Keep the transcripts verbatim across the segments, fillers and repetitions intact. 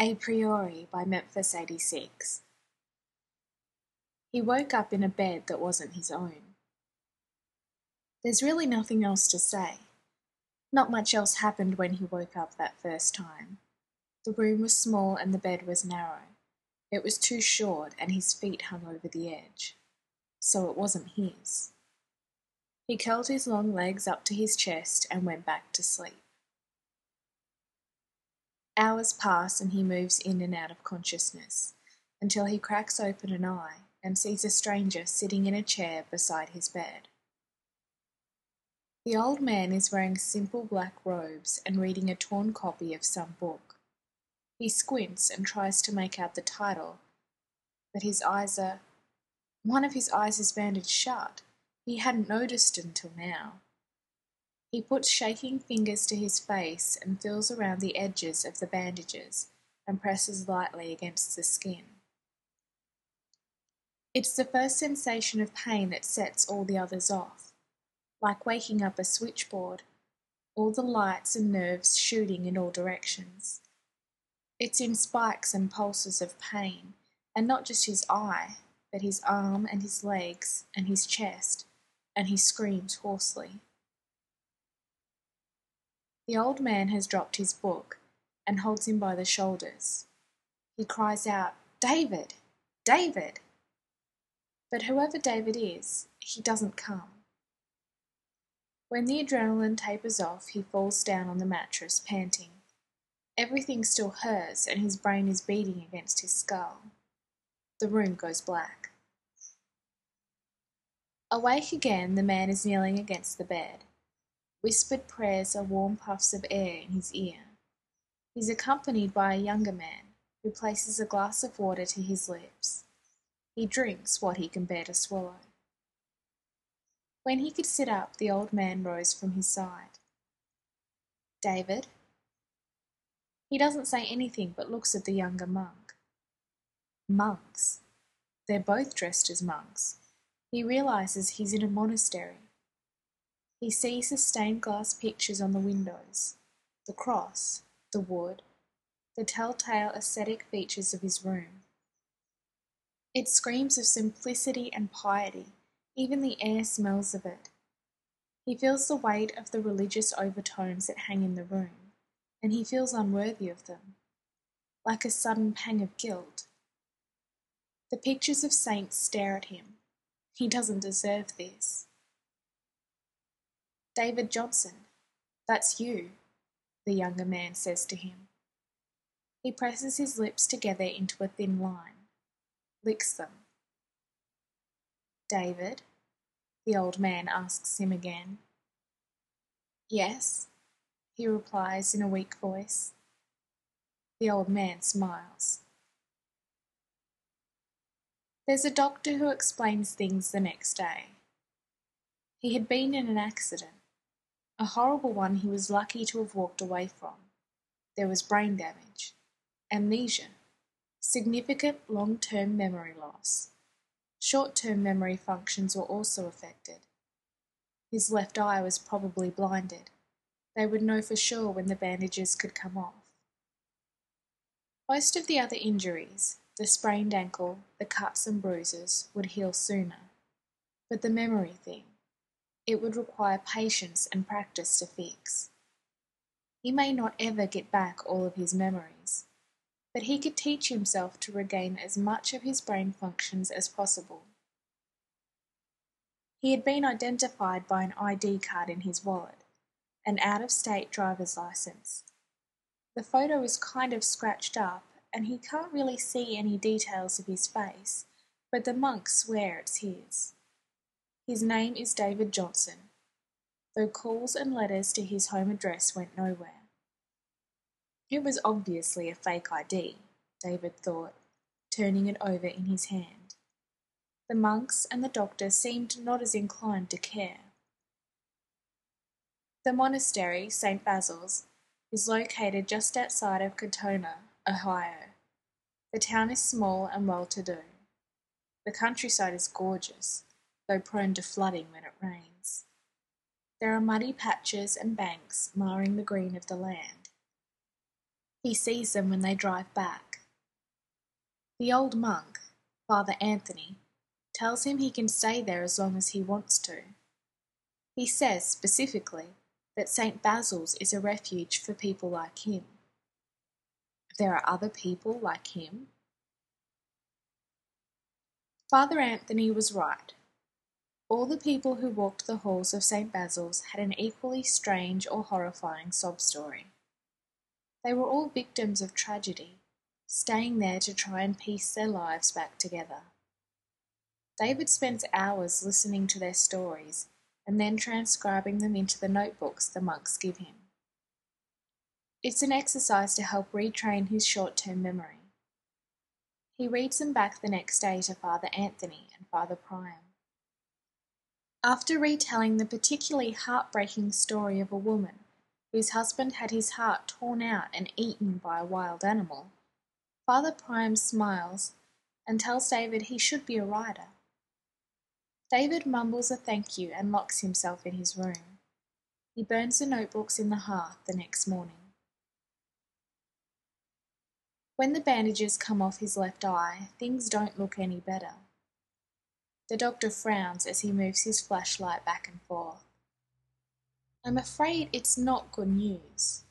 A Priori by Memphis eighty-six. He woke up in a bed that wasn't his own. There's really nothing else to say. Not much else happened when he woke up that first time. The room was small and the bed was narrow. It was too short and his feet hung over the edge. So it wasn't his. He curled his long legs up to his chest and went back to sleep. Hours pass and he moves in and out of consciousness until he cracks open an eye and sees a stranger sitting in a chair beside his bed. The old man is wearing simple black robes and reading a torn copy of some book. He squints and tries to make out the title, but his eyes are... One of his eyes is bandaged shut. He hadn't noticed until now. He puts shaking fingers to his face and feels around the edges of the bandages and presses lightly against the skin. It's the first sensation of pain that sets all the others off, like waking up a switchboard, all the lights and nerves shooting in all directions. It's in spikes and pulses of pain, and not just his eye, but his arm and his legs and his chest, and he screams hoarsely. The old man has dropped his book and holds him by the shoulders. He cries out, "David! David!" But whoever David is, he doesn't come. When the adrenaline tapers off, he falls down on the mattress, panting. Everything still hurts and his brain is beating against his skull. The room goes black. Awake again, the man is kneeling against the bed. Whispered prayers are warm puffs of air in his ear. He's accompanied by a younger man who places a glass of water to his lips. He drinks what he can bear to swallow. When he could sit up, the old man rose from his side. "David?" He doesn't say anything but looks at the younger monk. Monks. They're both dressed as monks. He realises he's in a monastery. He sees the stained glass pictures on the windows, the cross, the wood, the telltale ascetic features of his room. It screams of simplicity and piety. Even the air smells of it. He feels the weight of the religious overtones that hang in the room, and he feels unworthy of them, like a sudden pang of guilt. The pictures of saints stare at him. He doesn't deserve this. "David Johnson, that's you," the younger man says to him. He presses his lips together into a thin line, licks them. "David?" the old man asks him again. "Yes," he replies in a weak voice. The old man smiles. There's a doctor who explains things the next day. He had been in an accident, a horrible one he was lucky to have walked away from. There was brain damage, amnesia, significant long-term memory loss. Short-term memory functions were also affected. His left eye was probably blinded. They would know for sure when the bandages could come off. Most of the other injuries, the sprained ankle, the cuts and bruises, would heal sooner. But the memory thing, it would require patience and practice to fix. He may not ever get back all of his memories, but he could teach himself to regain as much of his brain functions as possible. He had been identified by an I D card in his wallet, an out-of-state driver's license. The photo is kind of scratched up, and he can't really see any details of his face, but the monks swear it's his. His name is David Johnson, though calls and letters to his home address went nowhere. It was obviously a fake I D, David thought, turning it over in his hand. The monks and the doctor seemed not as inclined to care. The monastery, Saint Basil's, is located just outside of Katona, Ohio. The town is small and well-to-do. The countryside is gorgeous, though prone to flooding when it rains. There are muddy patches and banks marring the green of the land. He sees them when they drive back. The old monk, Father Anthony, tells him he can stay there as long as he wants to. He says, specifically, that Saint Basil's is a refuge for people like him. There are other people like him? Father Anthony was right. All the people who walked the halls of Saint Basil's had an equally strange or horrifying sob story. They were all victims of tragedy, staying there to try and piece their lives back together. David spends hours listening to their stories and then transcribing them into the notebooks the monks give him. It's an exercise to help retrain his short-term memory. He reads them back the next day to Father Anthony and Father Priam. After retelling the particularly heartbreaking story of a woman whose husband had his heart torn out and eaten by a wild animal, Father Priam smiles and tells David he should be a writer. David mumbles a thank you and locks himself in his room. He burns the notebooks in the hearth the next morning. When the bandages come off his left eye, things don't look any better. The doctor frowns as he moves his flashlight back and forth. I'm afraid it's not good news.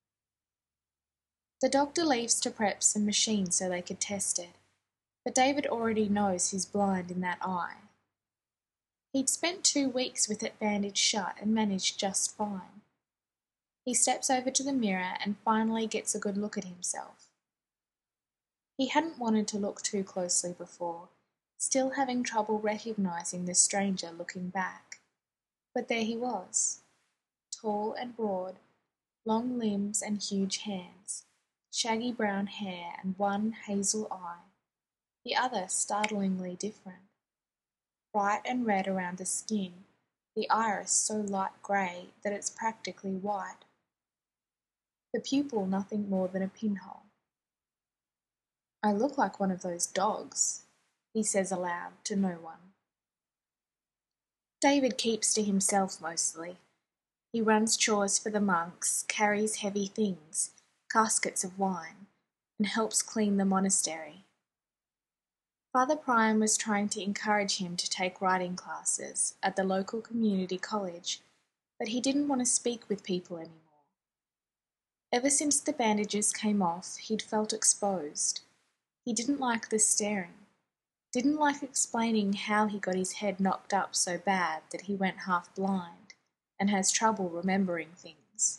The doctor leaves to prep some machines so they could test it, but David already knows he's blind in that eye. He'd spent two weeks with it bandaged shut and managed just fine. He steps over to the mirror and finally gets a good look at himself. He hadn't wanted to look too closely before, still having trouble recognising the stranger looking back. But there he was, tall and broad, long limbs and huge hands, shaggy brown hair and one hazel eye, the other startlingly different. Bright and red around the skin, the iris so light grey that it's practically white. The pupil nothing more than a pinhole. I look like one of those dogs, he says aloud to no one. David keeps to himself mostly. He runs chores for the monks, carries heavy things, caskets of wine, and helps clean the monastery. Father Priam was trying to encourage him to take writing classes at the local community college, but he didn't want to speak with people anymore. Ever since the bandages came off, he'd felt exposed. He didn't like the staring, didn't like explaining how he got his head knocked up so bad that he went half blind and has trouble remembering things.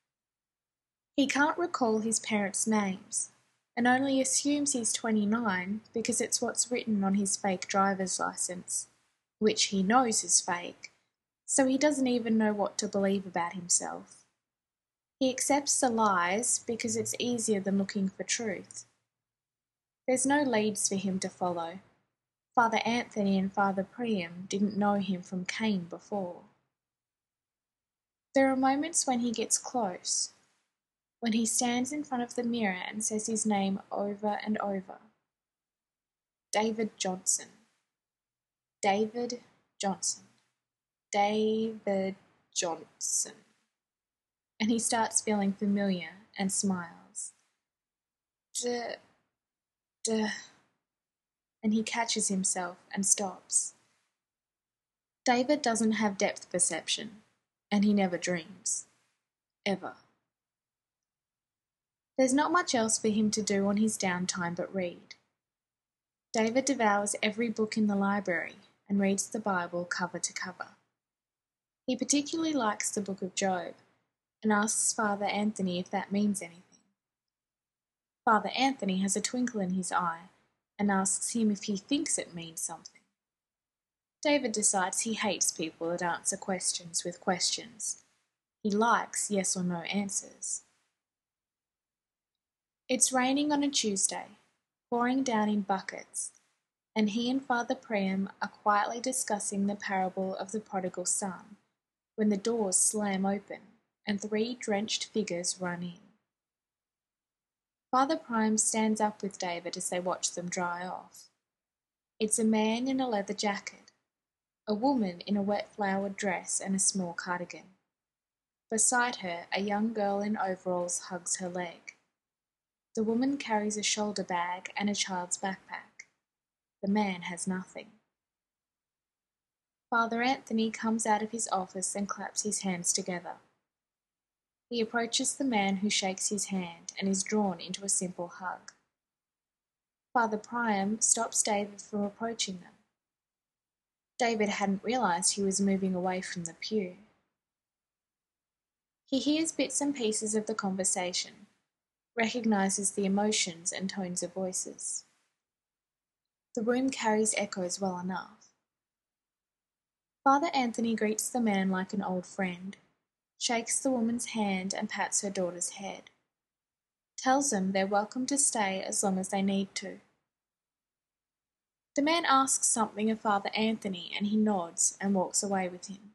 He can't recall his parents' names, and only assumes he's twenty-nine because it's what's written on his fake driver's license, which he knows is fake, so he doesn't even know what to believe about himself. He accepts the lies because it's easier than looking for truth. There's no leads for him to follow. Father Anthony and Father Priam didn't know him from Cain before. There are moments when he gets close, when he stands in front of the mirror and says his name over and over. David Johnson. David Johnson. David Johnson. And he starts feeling familiar and smiles. Duh, duh. And he catches himself and stops. David doesn't have depth perception, and he never dreams. Ever. There's not much else for him to do on his downtime but read. David devours every book in the library and reads the Bible cover to cover. He particularly likes the book of Job and asks Father Anthony if that means anything. Father Anthony has a twinkle in his eye and asks him if he thinks it means something. David decides he hates people that answer questions with questions. He likes yes or no answers. It's raining on a Tuesday, pouring down in buckets, and he and Father Priam are quietly discussing the parable of the prodigal son, when the doors slam open and three drenched figures run in. Father Priam stands up with David as they watch them dry off. It's a man in a leather jacket, a woman in a wet flowered dress and a small cardigan. Beside her, a young girl in overalls hugs her leg. The woman carries a shoulder bag and a child's backpack. The man has nothing. Father Anthony comes out of his office and claps his hands together. He approaches the man, who shakes his hand and is drawn into a simple hug. Father Priam stops David from approaching them. David hadn't realised he was moving away from the pew. He hears bits and pieces of the conversation, recognises the emotions and tones of voices. The room carries echoes well enough. Father Anthony greets the man like an old friend, shakes the woman's hand and pats her daughter's head, tells them they're welcome to stay as long as they need to. The man asks something of Father Anthony and he nods and walks away with him.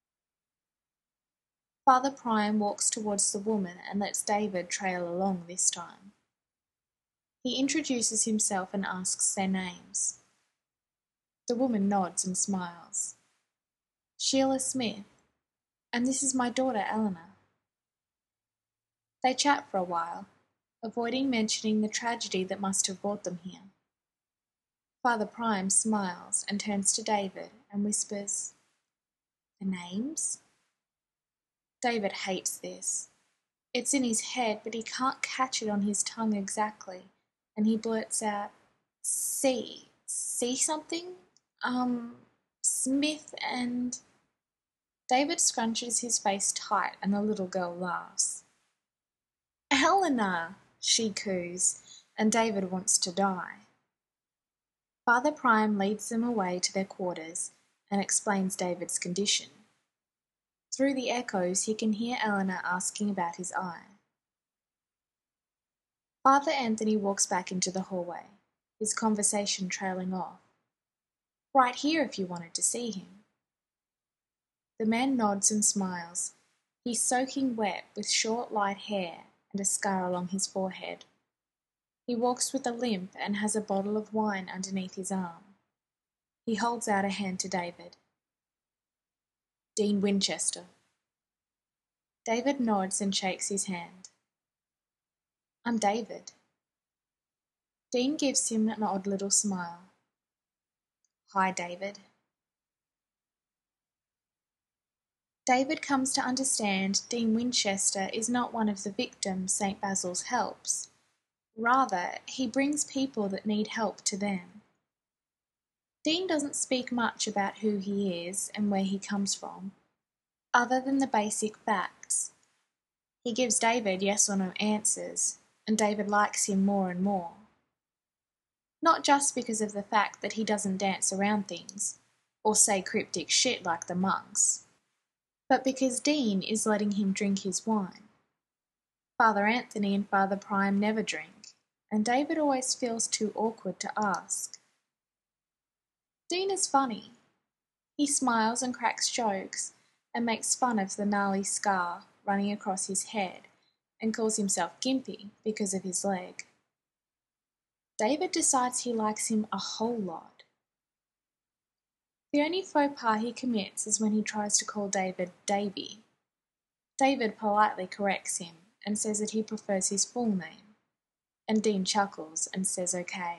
Father Priam walks towards the woman and lets David trail along this time. He introduces himself and asks their names. The woman nods and smiles. Sheila Smith, and this is my daughter Eleanor. They chat for a while, avoiding mentioning the tragedy that must have brought them here. Father Priam smiles and turns to David and whispers, "The names?" David hates this. It's in his head, but he can't catch it on his tongue exactly, and he blurts out, "See, see something? Um, Smith and..." David scrunches his face tight and the little girl laughs. "Eleanor!" she coos, and David wants to die. Father Priam leads them away to their quarters and explains David's condition. Through the echoes, he can hear Eleanor asking about his eye. Father Anthony walks back into the hallway, his conversation trailing off. "Right here if you wanted to see him." The man nods and smiles. He's soaking wet with short light hair and a scar along his forehead. He walks with a limp and has a bottle of wine underneath his arm. He holds out a hand to David. "Dean Winchester." David nods and shakes his hand. "I'm David." Dean gives him an odd little smile. "Hi, David." David comes to understand Dean Winchester is not one of the victims Saint Basil's helps. Rather, he brings people that need help to them. Dean doesn't speak much about who he is and where he comes from, other than the basic facts. He gives David yes or no answers, and David likes him more and more. Not just because of the fact that he doesn't dance around things, or say cryptic shit like the monks, but because Dean is letting him drink his wine. Father Anthony and Father Priam never drink, and David always feels too awkward to ask. Dean is funny. He smiles and cracks jokes and makes fun of the gnarly scar running across his head and calls himself Gimpy because of his leg. David decides he likes him a whole lot. The only faux pas he commits is when he tries to call David Davy. David politely corrects him and says that he prefers his full name, and Dean chuckles and says okay.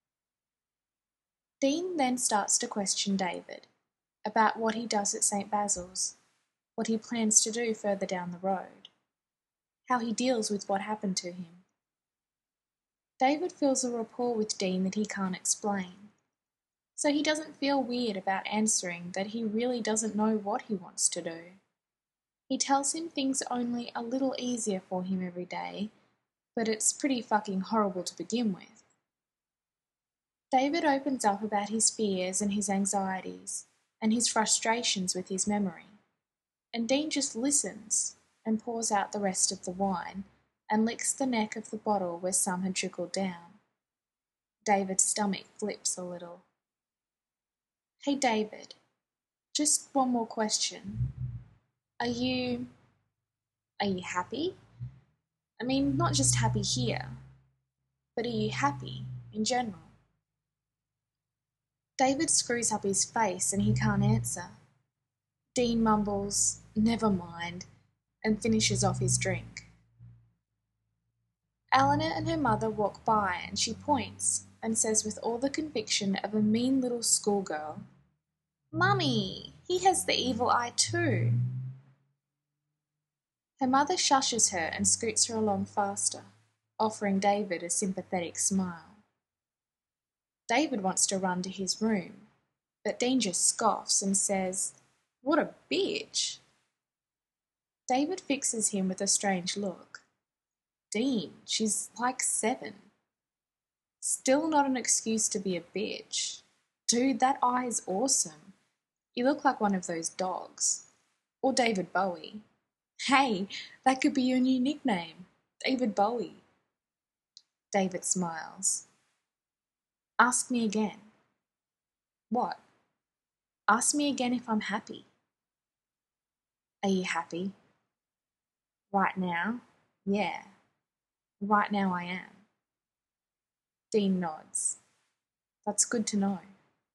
Dean then starts to question David about what he does at Saint Basil's, what he plans to do further down the road, how he deals with what happened to him. David feels a rapport with Dean that he can't explain, so he doesn't feel weird about answering that he really doesn't know what he wants to do. He tells him things are only a little easier for him every day, but it's pretty fucking horrible to begin with. David opens up about his fears and his anxieties and his frustrations with his memory, and Dean just listens and pours out the rest of the wine and licks the neck of the bottle where some had trickled down. David's stomach flips a little. "Hey David, just one more question. Are you... are you happy? I mean, not just happy here, but are you happy in general?" David screws up his face and he can't answer. Dean mumbles, "Never mind," and finishes off his drink. Eleanor and her mother walk by and she points and says with all the conviction of a mean little schoolgirl, "Mummy, he has the evil eye too." Her mother shushes her and scoots her along faster, offering David a sympathetic smile. David wants to run to his room, but Dean just scoffs and says, "What a bitch." David fixes him with a strange look. "Dean, she's like seven." Still not an excuse to be a bitch. "Dude, that eye is awesome. You look like one of those dogs." Or David Bowie. "Hey, that could be your new nickname, David Bowie." David smiles. "Ask me again." "What?" "Ask me again if I'm happy." "Are you happy?" "Right now? Yeah. Right now I am." Dean nods. "That's good to know."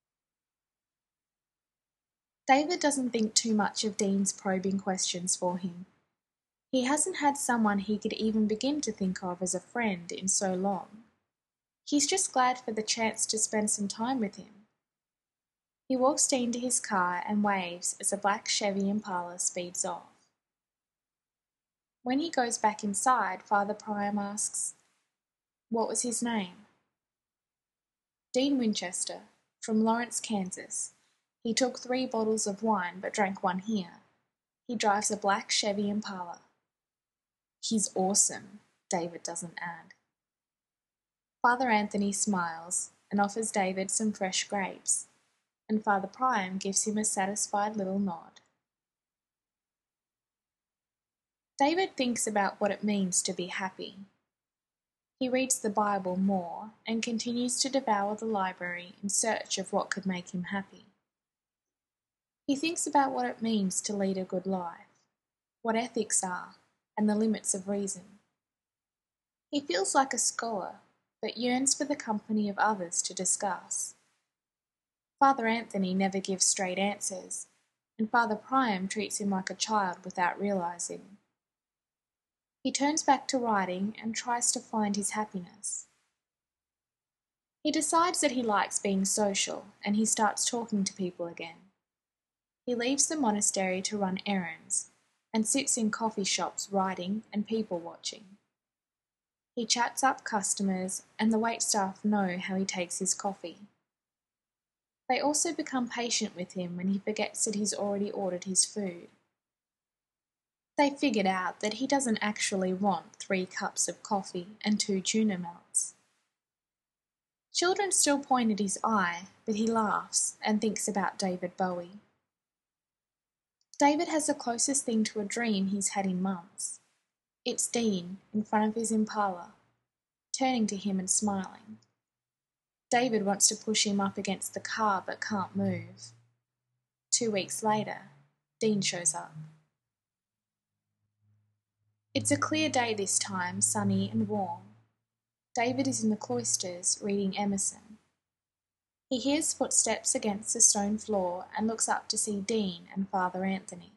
David doesn't think too much of Dean's probing questions for him. He hasn't had someone he could even begin to think of as a friend in so long. He's just glad for the chance to spend some time with him. He walks Dean to his car and waves as a black Chevy Impala speeds off. When he goes back inside, Father Priam asks, "What was his name?" "Dean Winchester, from Lawrence, Kansas. He took three bottles of wine but drank one here. He drives a black Chevy Impala." "He's awesome," David doesn't add. Father Anthony smiles and offers David some fresh grapes, and Father Priam gives him a satisfied little nod. David thinks about what it means to be happy. He reads the Bible more and continues to devour the library in search of what could make him happy. He thinks about what it means to lead a good life, what ethics are, and the limits of reason. He feels like a scholar, but yearns for the company of others to discuss. Father Anthony never gives straight answers, and Father Priam treats him like a child without realizing. He turns back to writing and tries to find his happiness. He decides that he likes being social, and he starts talking to people again. He leaves the monastery to run errands, and sits in coffee shops writing and people watching. He chats up customers, and the waitstaff know how he takes his coffee. They also become patient with him when he forgets that he's already ordered his food. They figured out that he doesn't actually want three cups of coffee and two tuna melts. Children still point at his eye, but he laughs and thinks about David Bowie. David has the closest thing to a dream he's had in months. It's Dean, in front of his Impala, turning to him and smiling. David wants to push him up against the car but can't move. Two weeks later, Dean shows up. It's a clear day this time, sunny and warm. David is in the cloisters reading Emerson. He hears footsteps against the stone floor and looks up to see Dean and Father Anthony.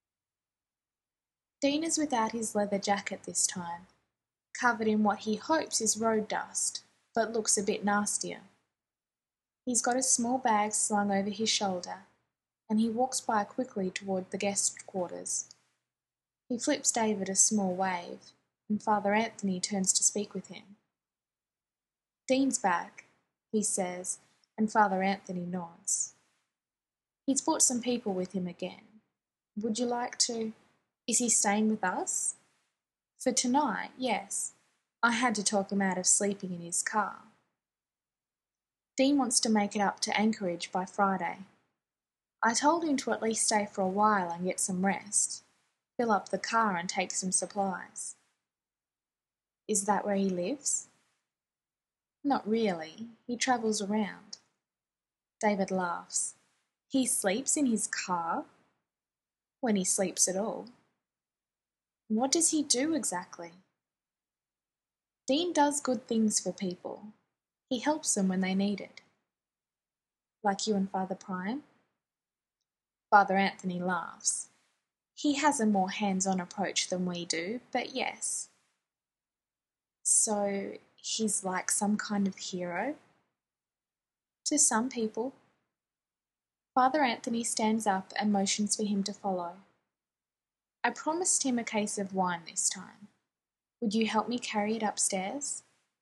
Dean is without his leather jacket this time, covered in what he hopes is road dust, but looks a bit nastier. He's got a small bag slung over his shoulder, and he walks by quickly toward the guest quarters. He flips David a small wave, and Father Anthony turns to speak with him. "Dean's back," he says, and Father Anthony nods. "He's brought some people with him again. Would you like to... Is he staying with us?" "For tonight, yes. I had to talk him out of sleeping in his car." Dean wants to make it up to Anchorage by Friday. I told him to at least stay for a while and get some rest, fill up the car and take some supplies. "Is that where he lives?" "Not really. He travels around." David laughs. "He sleeps in his car?" "When he sleeps at all." "What does he do exactly?" "Dean does good things for people. He helps them when they need it." "Like you and Father Priam?" Father Anthony laughs. "He has a more hands-on approach than we do, but yes." So he's like some kind of hero? To some people. Father Anthony stands up and motions for him to follow. I promised him a case of wine this time. Would you help me carry it upstairs?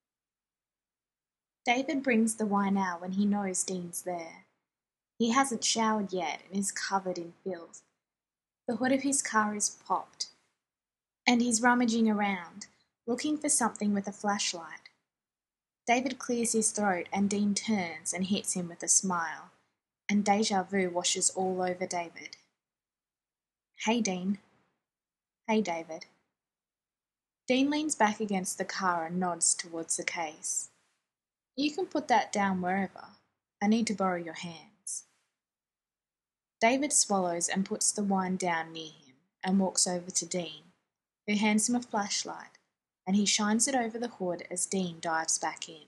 David brings the wine out when he knows Dean's there. He hasn't showered yet and is covered in filth. The hood of his car is popped, and he's rummaging around, looking for something with a flashlight. David clears his throat and Dean turns and hits him with a smile, and deja vu washes all over David. Hey, Dean. Hey, David. Dean leans back against the car and nods towards the case. You can put that down wherever. I need to borrow your hands. David swallows and puts the wine down near him and walks over to Dean, who hands him a flashlight, and he shines it over the hood as Dean dives back in.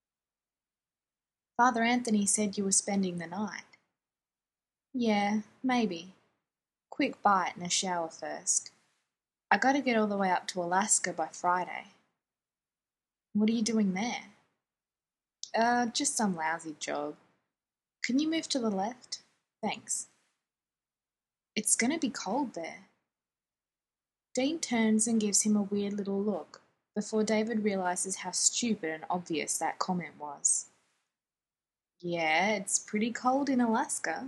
Father Anthony said you were spending the night. Yeah, maybe. Quick bite and a shower first. I gotta get all the way up to Alaska by Friday. What are you doing there? Uh, just some lousy job. Can you move to the left? Thanks. It's gonna be cold there. Dean turns and gives him a weird little look before David realizes how stupid and obvious that comment was. Yeah, it's pretty cold in Alaska.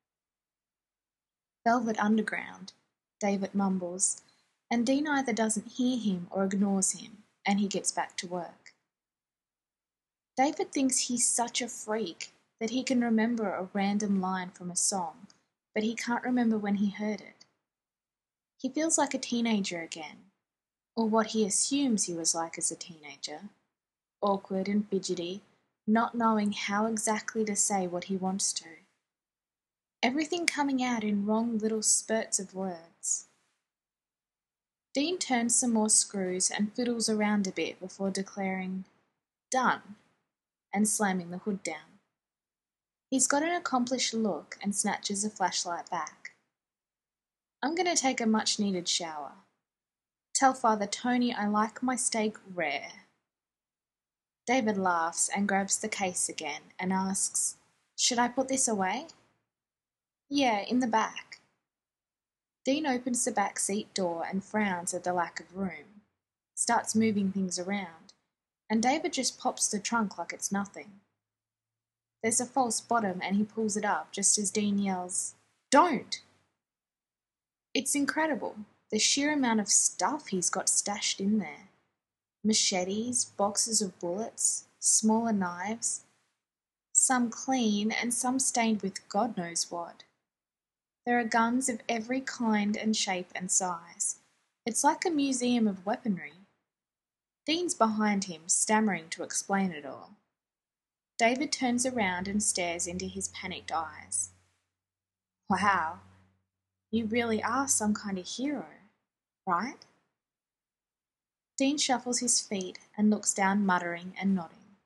Velvet Underground, David mumbles, and Dean either doesn't hear him or ignores him, and he gets back to work. David thinks he's such a freak that he can remember a random line from a song, but he can't remember when he heard it. He feels like a teenager again, or what he assumes he was like as a teenager, awkward and fidgety, not knowing how exactly to say what he wants to. Everything coming out in wrong little spurts of words. Dean turns some more screws and fiddles around a bit before declaring, "Done," and slamming the hood down. He's got an accomplished look and snatches the flashlight back. I'm going to take a much-needed shower. Tell Father Tony I like my steak rare. David laughs and grabs the case again and asks, "Should I put this away?" "Yeah, in the back." Dean opens the back seat door and frowns at the lack of room, starts moving things around, and David just pops the trunk like it's nothing. There's a false bottom and he pulls it up just as Dean yells, "Don't!" It's incredible, the sheer amount of stuff he's got stashed in there. Machetes, boxes of bullets, smaller knives, some clean and some stained with God knows what. There are guns of every kind and shape and size. It's like a museum of weaponry. Dean's behind him, stammering to explain it all. David turns around and stares into his panicked eyes. Wow, you really are some kind of hero, right? Dean shuffles his feet and looks down, muttering and nodding.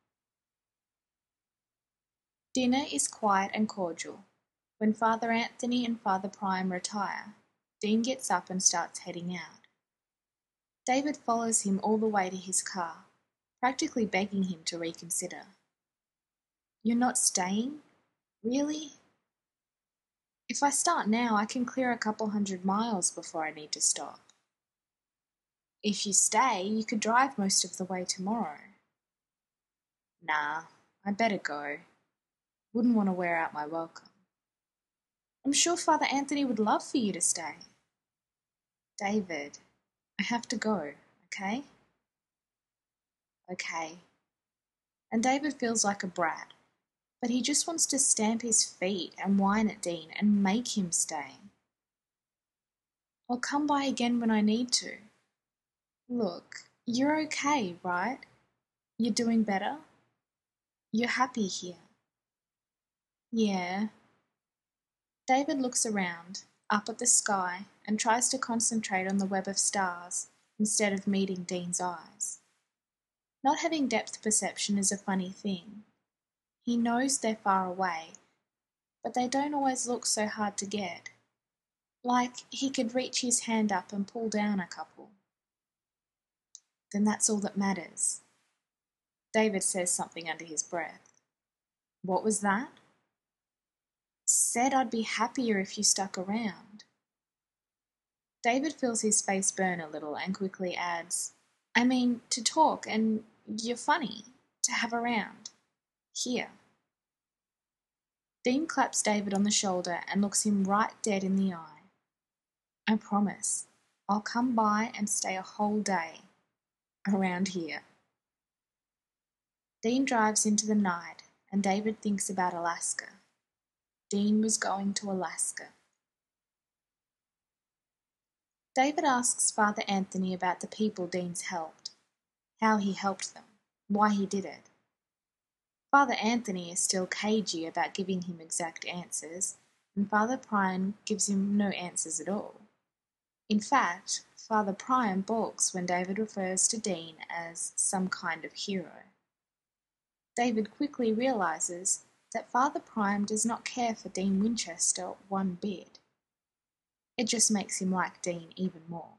Dinner is quiet and cordial. When Father Anthony and Father Prime retire, Dean gets up and starts heading out. David follows him all the way to his car, practically begging him to reconsider. You're not staying? Really? If I start now, I can clear a couple hundred miles before I need to stop. If you stay, you could drive most of the way tomorrow. Nah, I better go. Wouldn't want to wear out my welcome. I'm sure Father Anthony would love for you to stay. David, I have to go, okay? Okay. And David feels like a brat, but he just wants to stamp his feet and whine at Dean and make him stay. I'll come by again when I need to. Look, you're okay, right? You're doing better? You're happy here. Yeah. David looks around, up at the sky, and tries to concentrate on the web of stars instead of meeting Dean's eyes. Not having depth perception is a funny thing. He knows they're far away, but they don't always look so hard to get. Like he could reach his hand up and pull down a couple. Then that's all that matters. David says something under his breath. What was that? Said I'd be happier if you stuck around. David feels his face burn a little and quickly adds, I mean, to talk, and you're funny, to have around. Here. Dean claps David on the shoulder and looks him right dead in the eye. I promise, I'll come by and stay a whole day around here. Dean drives into the night, and David thinks about Alaska. Dean was going to Alaska. David asks Father Anthony about the people Dean's helped, how he helped them, why he did it. Father Anthony is still cagey about giving him exact answers, and Father Priam gives him no answers at all. In fact, Father Priam balks when David refers to Dean as some kind of hero. David quickly realizes that Father Priam does not care for Dean Winchester one bit. It just makes him like Dean even more.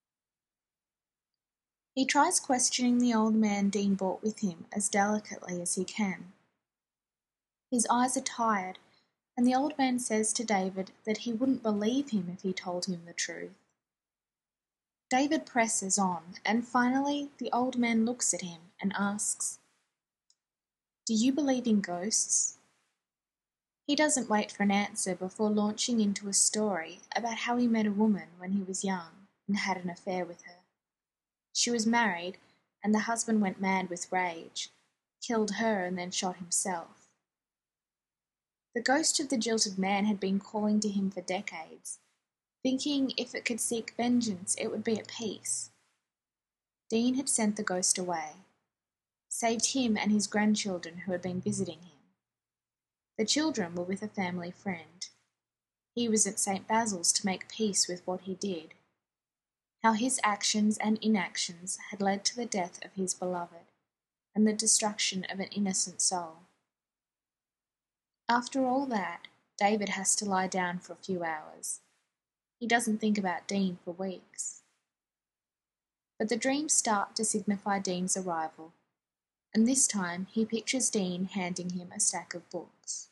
He tries questioning the old man Dean brought with him as delicately as he can. His eyes are tired, and the old man says to David that he wouldn't believe him if he told him the truth. David presses on, and finally the old man looks at him and asks, Do you believe in ghosts? He doesn't wait for an answer before launching into a story about how he met a woman when he was young and had an affair with her. She was married, and the husband went mad with rage, killed her and then shot himself. The ghost of the jilted man had been calling to him for decades, thinking if it could seek vengeance it would be at peace. Dean had sent the ghost away, saved him and his grandchildren who had been visiting him. The children were with a family friend. He was at Saint Basil's to make peace with what he did, how his actions and inactions had led to the death of his beloved and the destruction of an innocent soul. After all that, David has to lie down for a few hours. He doesn't think about Dean for weeks. But the dreams start to signify Dean's arrival, and this time he pictures Dean handing him a stack of books.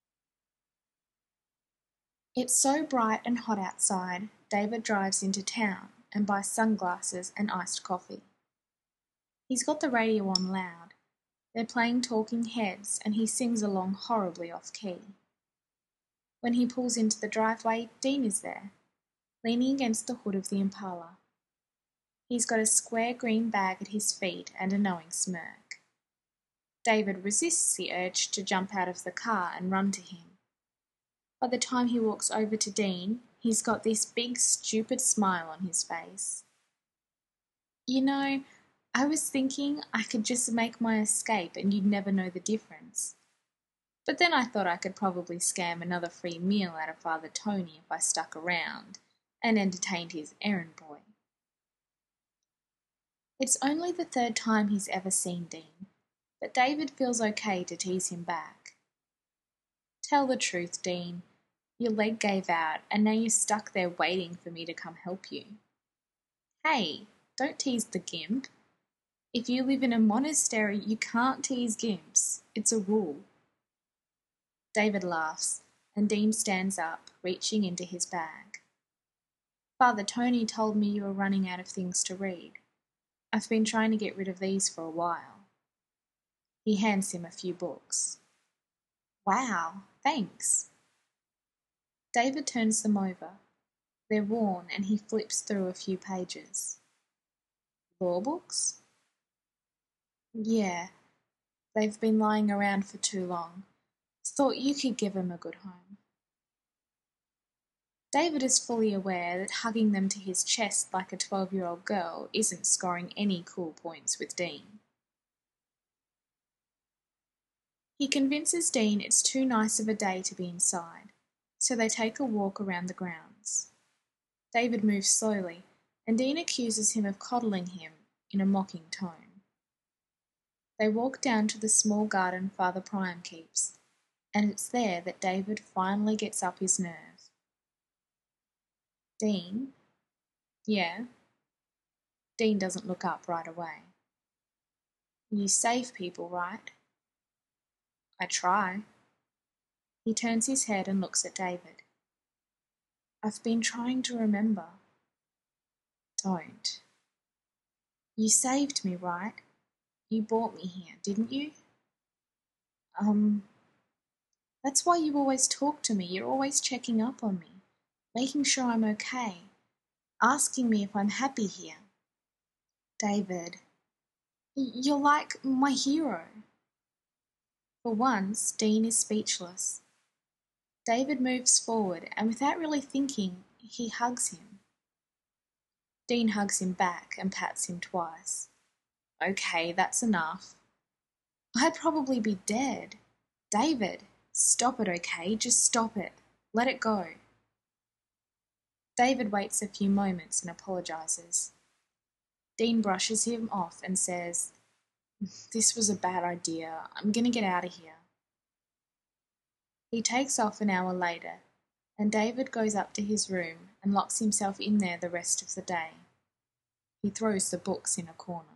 It's so bright and hot outside, David drives into town and buys sunglasses and iced coffee. He's got the radio on loud. They're playing Talking Heads, and he sings along horribly off-key. When he pulls into the driveway, Dean is there, leaning against the hood of the Impala. He's got a square green bag at his feet and a knowing smirk. David resists the urge to jump out of the car and run to him. By the time he walks over to Dean, he's got this big, stupid smile on his face. You know, I was thinking I could just make my escape and you'd never know the difference. But then I thought I could probably scam another free meal out of Father Tony if I stuck around and entertained his errand boy. It's only the third time he's ever seen Dean, but David feels okay to tease him back. Tell the truth, Dean. Your leg gave out, and now you're stuck there waiting for me to come help you. Hey, don't tease the gimp. If you live in a monastery, you can't tease gimps. It's a rule. David laughs, and Dean stands up, reaching into his bag. Father Tony told me you were running out of things to read. I've been trying to get rid of these for a while. He hands him a few books. Wow, thanks. David turns them over. They're worn, and he flips through a few pages. Law books? Yeah, they've been lying around for too long. Thought you could give them a good home. David is fully aware that hugging them to his chest like a twelve-year-old girl isn't scoring any cool points with Dean. He convinces Dean it's too nice of a day to be inside, so they take a walk around the grounds. David moves slowly, and Dean accuses him of coddling him in a mocking tone. They walk down to the small garden Father Priam keeps, and it's there that David finally gets up his nerve. Dean? Yeah? Dean doesn't look up right away. You save people, right? I try. He turns his head and looks at David. I've been trying to remember. Don't. You saved me, right? You brought me here, didn't you? Um, that's why you always talk to me. You're always checking up on me, making sure I'm okay, asking me if I'm happy here. David, you're like my hero. For once, Dean is speechless. David moves forward, and without really thinking, he hugs him. Dean hugs him back and pats him twice. Okay, that's enough. I'd probably be dead. David, stop it, okay? Just stop it. Let it go. David waits a few moments and apologises. Dean brushes him off and says, This was a bad idea. I'm going to get out of here. He takes off an hour later, and David goes up to his room and locks himself in there the rest of the day. He throws the books in a corner.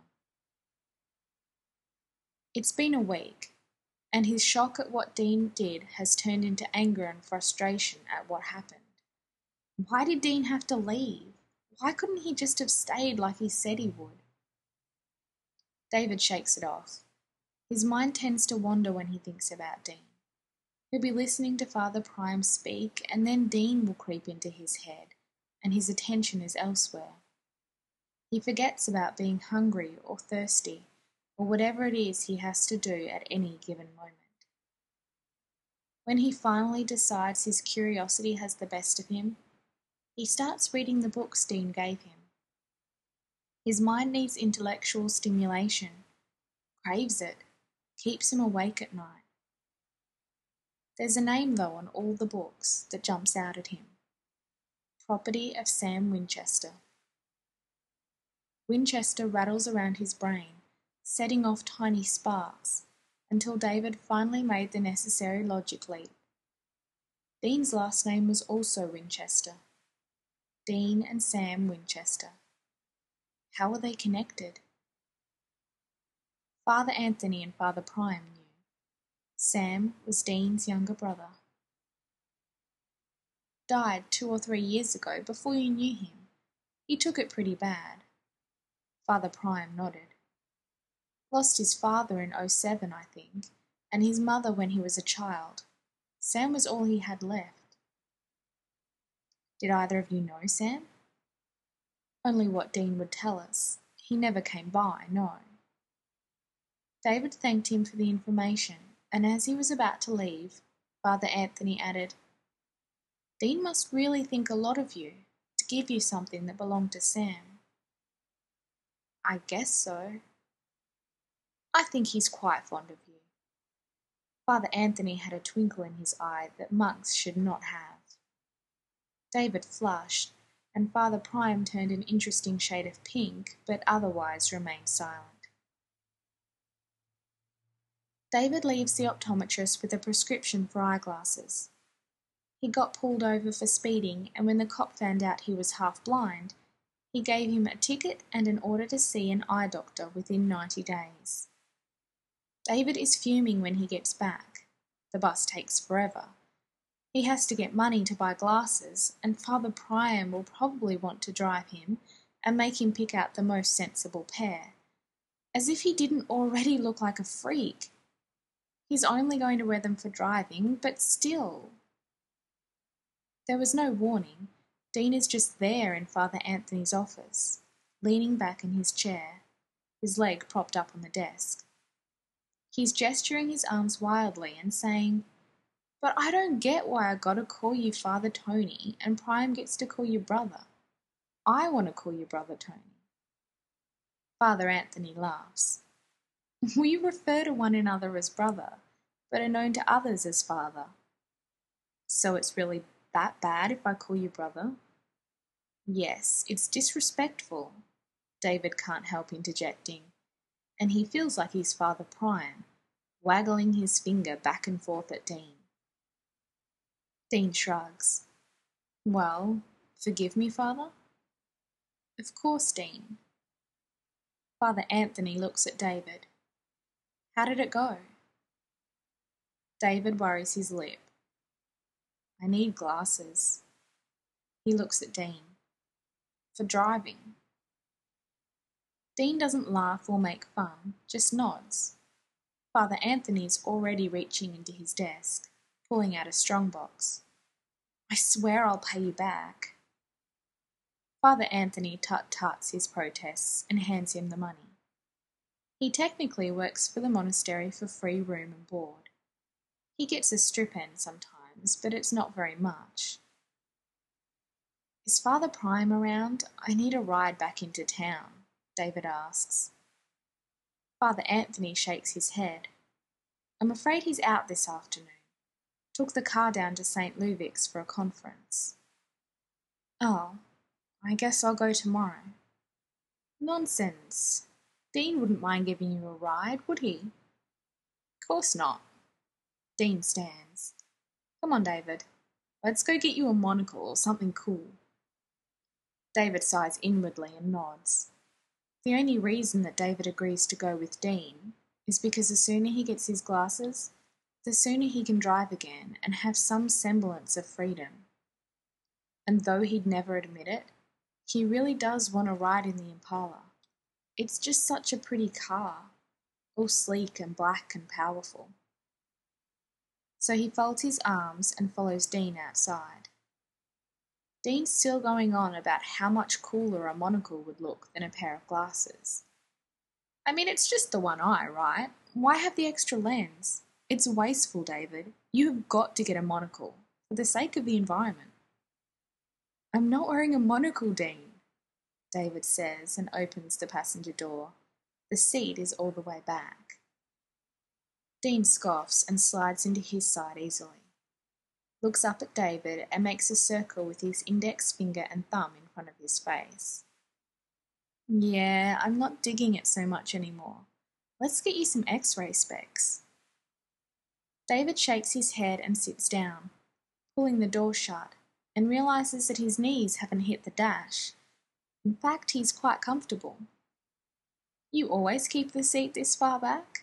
It's been a week, and his shock at what Dean did has turned into anger and frustration at what happened. Why did Dean have to leave? Why couldn't he just have stayed like he said he would? David shakes it off. His mind tends to wander when he thinks about Dean. He'll be listening to Father Prime speak, and then Dean will creep into his head, and his attention is elsewhere. He forgets about being hungry or thirsty, or whatever it is he has to do at any given moment. When he finally decides his curiosity has the best of him, he starts reading the books Dean gave him. His mind needs intellectual stimulation, craves it, keeps him awake at night. There's a name, though, on all the books that jumps out at him. Property of Sam Winchester. Winchester rattles around his brain, setting off tiny sparks, until David finally made the necessary logic leap. Dean's last name was also Winchester. Dean and Sam Winchester. How were they connected? Father Anthony and Father Prime knew. Sam was Dean's younger brother. Died two or three years ago before you knew him. He took it pretty bad. Father Prime nodded. Lost his father in oh seven, I think, and his mother when he was a child. Sam was all he had left. Did either of you know Sam? Only what Dean would tell us. He never came by, no. David thanked him for the information, and as he was about to leave, Father Anthony added, Dean must really think a lot of you to give you something that belonged to Sam. I guess so. I think he's quite fond of you. Father Anthony had a twinkle in his eye that monks should not have. David flushed, and Father Prime turned an interesting shade of pink, but otherwise remained silent. David leaves the optometrist with a prescription for eyeglasses. He got pulled over for speeding, and when the cop found out he was half blind, he gave him a ticket and an order to see an eye doctor within ninety days. David is fuming when he gets back. The bus takes forever. He has to get money to buy glasses, and Father Priam will probably want to drive him and make him pick out the most sensible pair. As if he didn't already look like a freak. He's only going to wear them for driving, but still. There was no warning. Dean is just there in Father Anthony's office, leaning back in his chair, his leg propped up on the desk. He's gesturing his arms wildly and saying, But I don't get why I gotta call you Father Tony and Prime gets to call you brother. I want to call you Brother Tony. Father Anthony laughs. We refer to one another as brother, but are known to others as father. So it's really that bad if I call you brother? Yes, it's disrespectful, David can't help interjecting, and he feels like he's Father Prime, waggling his finger back and forth at Dean. Dean shrugs. Well, forgive me, Father? Of course, Dean. Father Anthony looks at David. How did it go? David worries his lip. I need glasses. He looks at Dean. For driving. Dean doesn't laugh or make fun, just nods. Father Anthony's already reaching into his desk, pulling out a strongbox. I swear I'll pay you back. Father Anthony tut-tuts his protests and hands him the money. He technically works for the monastery for free room and board. He gets a strip end sometimes, but it's not very much. Is Father Prime around? I need a ride back into town, David asks. Father Anthony shakes his head. I'm afraid he's out this afternoon. Took the car down to Saint Ludwig's for a conference. Oh, I guess I'll go tomorrow. Nonsense. Dean wouldn't mind giving you a ride, would he? Of course not. Dean stands. Come on, David. Let's go get you a monocle or something cool. David sighs inwardly and nods. The only reason that David agrees to go with Dean is because the sooner he gets his glasses, the sooner he can drive again and have some semblance of freedom. And though he'd never admit it, he really does want to ride in the Impala. It's just such a pretty car, all sleek and black and powerful. So he folds his arms and follows Dean outside. Dean's still going on about how much cooler a monocle would look than a pair of glasses. I mean, it's just the one eye, right? Why have the extra lens? It's wasteful, David. You have got to get a monocle, for the sake of the environment. I'm not wearing a monocle, Dean, David says and opens the passenger door. The seat is all the way back. Dean scoffs and slides into his side easily. Looks up at David and makes a circle with his index finger and thumb in front of his face. Yeah, I'm not digging it so much anymore. Let's get you some x-ray specs. David shakes his head and sits down, pulling the door shut, and realises that his knees haven't hit the dash. In fact, he's quite comfortable. You always keep the seat this far back?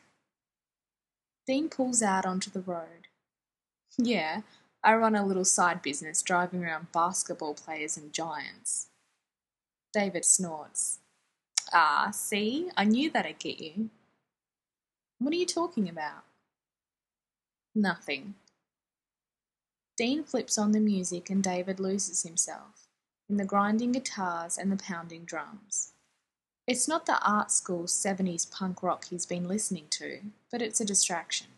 Dean pulls out onto the road. Yeah, I run a little side business driving around basketball players and giants. David snorts. Ah, see, I knew that'd get you. What are you talking about? Nothing. Dean flips on the music and David loses himself in the grinding guitars and the pounding drums. It's not the art school seventies punk rock he's been listening to, but it's a distraction.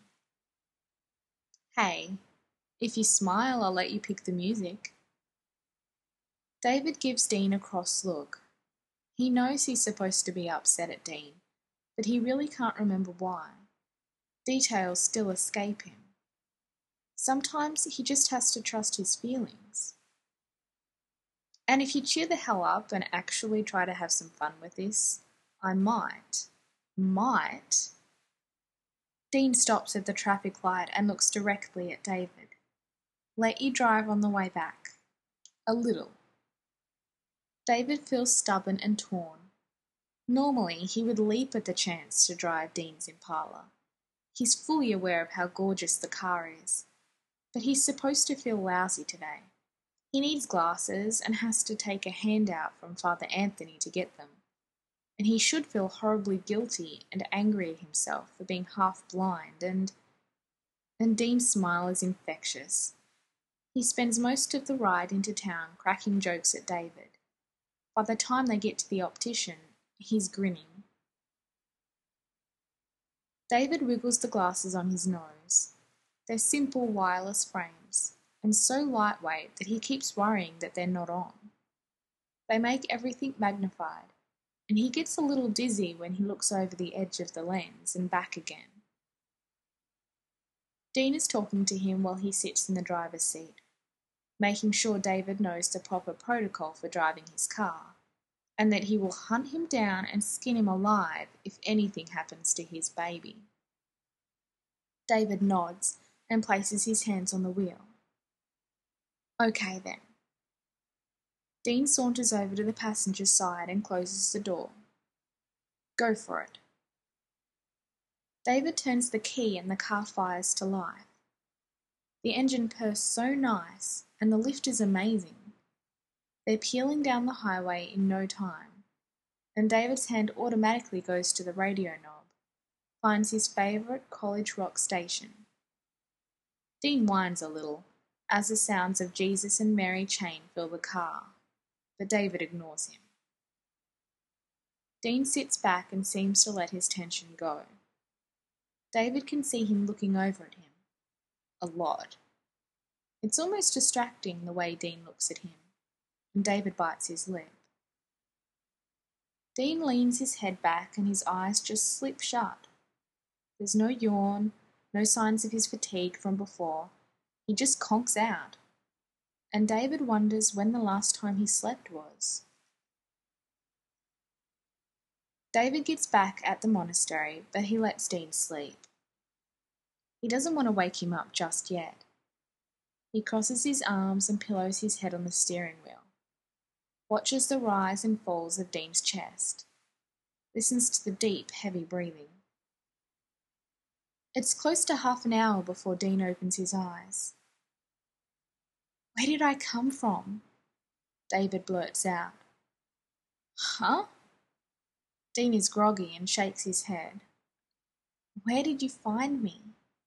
Hey, if you smile, I'll let you pick the music. David gives Dean a cross look. He knows he's supposed to be upset at Dean, but he really can't remember why. Details still escape him. Sometimes he just has to trust his feelings. And if you cheer the hell up and actually try to have some fun with this, I might, might... Dean stops at the traffic light and looks directly at David. Let you drive on the way back. A little. David feels stubborn and torn. Normally, he would leap at the chance to drive Dean's Impala. He's fully aware of how gorgeous the car is. But he's supposed to feel lousy today. He needs glasses and has to take a handout from Father Anthony to get them. And he should feel horribly guilty and angry at himself for being half blind and... And Dean's smile is infectious. He spends most of the ride into town cracking jokes at David. By the time they get to the optician, he's grinning. David wiggles the glasses on his nose. They're simple wireless frames, and so lightweight that he keeps worrying that they're not on. They make everything magnified, and he gets a little dizzy when he looks over the edge of the lens and back again. Dean is talking to him while he sits in the driver's seat, making sure David knows the proper protocol for driving his car, and that he will hunt him down and skin him alive if anything happens to his baby. David nods and places his hands on the wheel. Okay then. Dean saunters over to the passenger side and closes the door. Go for it. David turns the key and the car fires to life. The engine purrs so nice, and the lift is amazing. They're peeling down the highway in no time, and David's hand automatically goes to the radio knob, finds his favourite college rock station. Dean whines a little, as the sounds of Jesus and Mary Chain fill the car, but David ignores him. Dean sits back and seems to let his tension go. David can see him looking over at him. A lot. It's almost distracting the way Dean looks at him, and David bites his lip. Dean leans his head back and his eyes just slip shut. There's no yawn, no signs of his fatigue from before. He just conks out. And David wonders when the last time he slept was. David gets back at the monastery, but he lets Dean sleep. He doesn't want to wake him up just yet. He crosses his arms and pillows his head on the steering wheel, watches the rise and falls of Dean's chest, listens to the deep, heavy breathing. It's close to half an hour before Dean opens his eyes. "Where did I come from?" David blurts out. "Huh?" Dean is groggy and shakes his head. "Where did you find me?"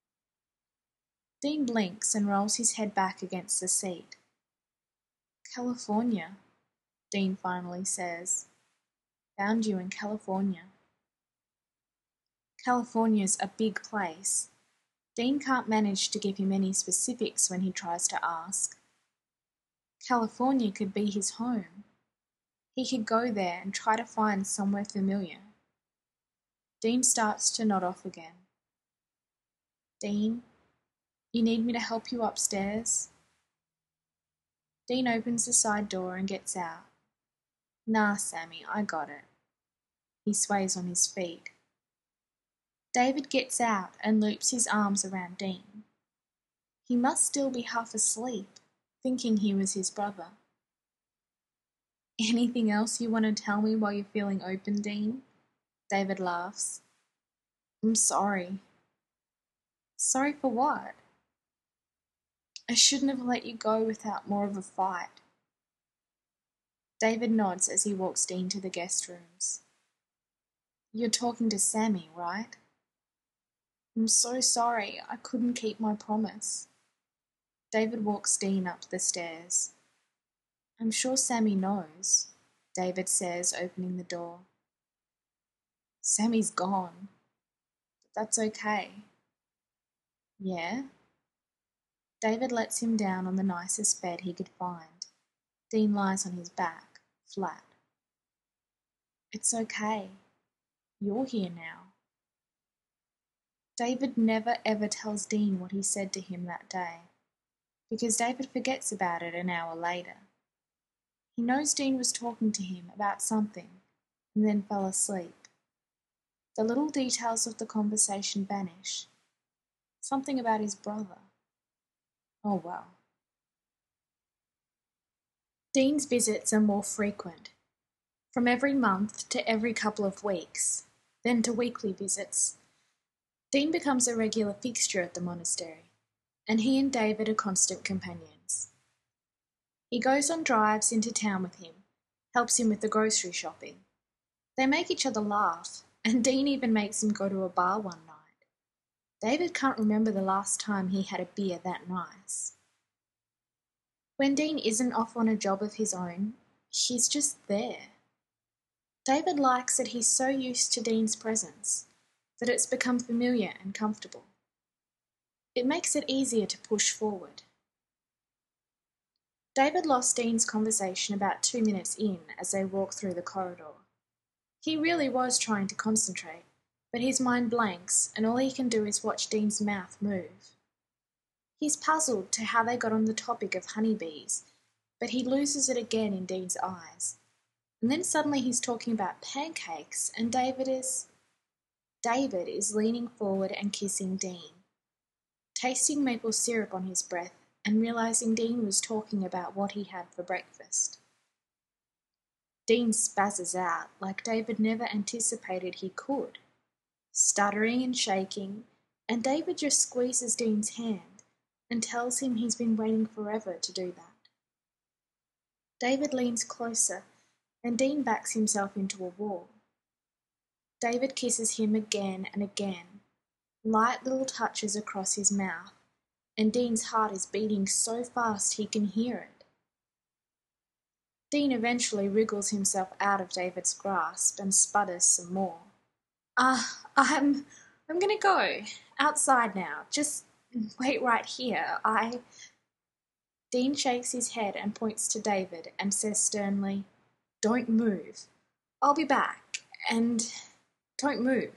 Dean blinks and rolls his head back against the seat. "California," Dean finally says. "Found you in California." California's a big place. Dean can't manage to give him any specifics when he tries to ask. California could be his home. He could go there and try to find somewhere familiar. Dean starts to nod off again. "Dean, you need me to help you upstairs?" Dean opens the side door and gets out. "Nah, Sammy, I got it." He sways on his feet. David gets out and loops his arms around Dean. He must still be half asleep, thinking he was his brother. "Anything else you want to tell me while you're feeling open, Dean?" David laughs. "I'm sorry." "Sorry for what?" "I shouldn't have let you go without more of a fight." David nods as he walks Dean to the guest rooms. "You're talking to Sammy, right?" "I'm so sorry, I couldn't keep my promise." David walks Dean up the stairs. "I'm sure Sammy knows," David says, opening the door. "Sammy's gone, but that's okay." "Yeah?" David lets him down on the nicest bed he could find. Dean lies on his back, flat. "It's okay. You're here now." David never ever tells Dean what he said to him that day, because David forgets about it an hour later. He knows Dean was talking to him about something and then fell asleep. The little details of the conversation vanish. Something about his brother. Oh well. Dean's visits are more frequent, from every month to every couple of weeks, then to weekly visits. Dean becomes a regular fixture at the monastery, and he and David are constant companions. He goes on drives into town with him, helps him with the grocery shopping. They make each other laugh, and Dean even makes him go to a bar one night. David can't remember the last time he had a beer that nice. When Dean isn't off on a job of his own, he's just there. David likes that he's so used to Dean's presence that it's become familiar and comfortable. It makes it easier to push forward. David lost Dean's conversation about two minutes in as they walked through the corridor. He really was trying to concentrate, but his mind blanks and all he can do is watch Dean's mouth move. He's puzzled to how they got on the topic of honeybees, but he loses it again in Dean's eyes. And then suddenly he's talking about pancakes, and David is... David is leaning forward and kissing Dean, tasting maple syrup on his breath and realising Dean was talking about what he had for breakfast. Dean spazzes out like David never anticipated he could, stuttering and shaking, and David just squeezes Dean's hand and tells him he's been waiting forever to do that. David leans closer and Dean backs himself into a wall. David kisses him again and again, light little touches across his mouth, and Dean's heart is beating so fast he can hear it. Dean eventually wriggles himself out of David's grasp and sputters some more. Ah, uh, I'm, I'm gonna go. Outside now. Just wait right here. I... Dean shakes his head and points to David and says sternly, "Don't move. I'll be back, and don't move."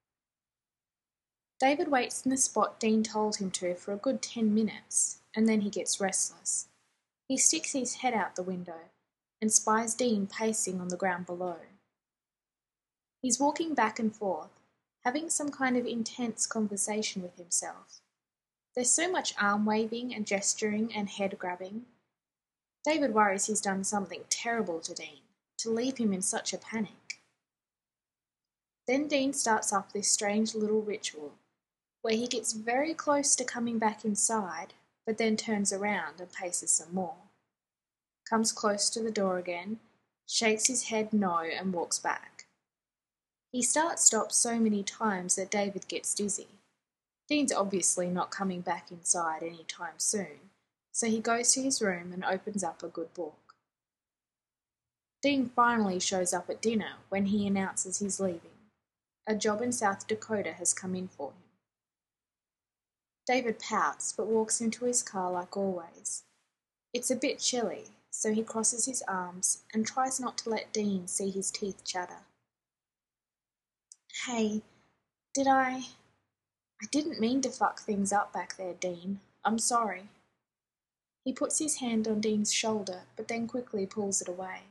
David waits in the spot Dean told him to for a good ten minutes, and then he gets restless. He sticks his head out the window and spies Dean pacing on the ground below. He's walking back and forth, having some kind of intense conversation with himself. There's so much arm waving and gesturing and head grabbing. David worries he's done something terrible to Dean, to leave him in such a panic. Then Dean starts up this strange little ritual, where he gets very close to coming back inside, but then turns around and paces some more. Comes close to the door again, shakes his head no and walks back. He start-stops so many times that David gets dizzy. Dean's obviously not coming back inside any time soon, so he goes to his room and opens up a good book. Dean finally shows up at dinner when he announces he's leaving. A job in South Dakota has come in for him. David pouts but walks into his car like always. It's a bit chilly, so he crosses his arms and tries not to let Dean see his teeth chatter. "Hey, did I... I didn't mean to fuck things up back there, Dean. I'm sorry." He puts his hand on Dean's shoulder, but then quickly pulls it away.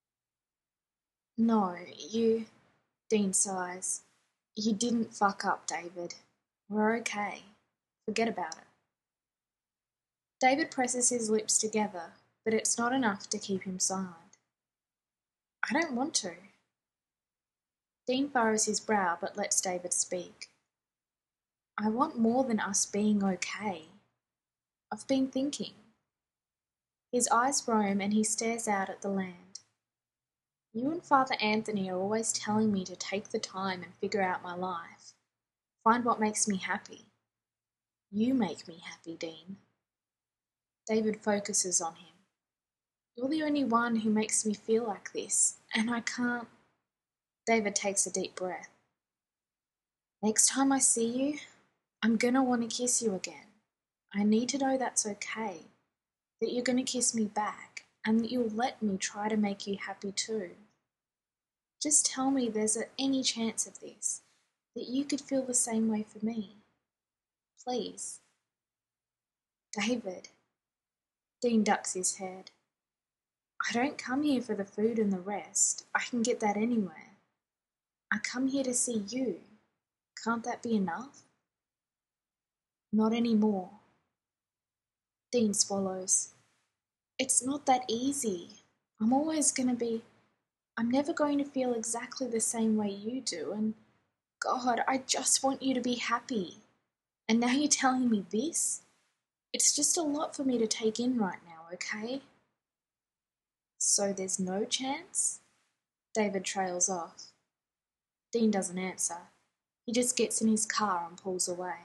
"No, you..." Dean sighs. "You didn't fuck up, David. We're okay. Forget about it." David presses his lips together, but it's not enough to keep him silent. "I don't want to." Dean furrows his brow but lets David speak. "I want more than us being okay. I've been thinking." His eyes roam and he stares out at the land. "You and Father Anthony are always telling me to take the time and figure out my life. Find what makes me happy. You make me happy, Dean." David focuses on him. "You're the only one who makes me feel like this, and I can't..." David takes a deep breath. "Next time I see you, I'm gonna want to kiss you again. I need to know that's okay, that you're gonna kiss me back, and that you'll let me try to make you happy too. Just tell me there's any chance of this, that you could feel the same way for me. Please." "David." Dean ducks his head. "I don't come here for the food and the rest. I can get that anywhere. I come here to see you. Can't that be enough?" "Not anymore." Dean swallows. "It's not that easy. I'm always going to be... I'm never going to feel exactly the same way you do, and God, I just want you to be happy. And now you're telling me this? It's just a lot for me to take in right now, okay?" "So there's no chance?" David trails off. Dean doesn't answer. He just gets in his car and pulls away.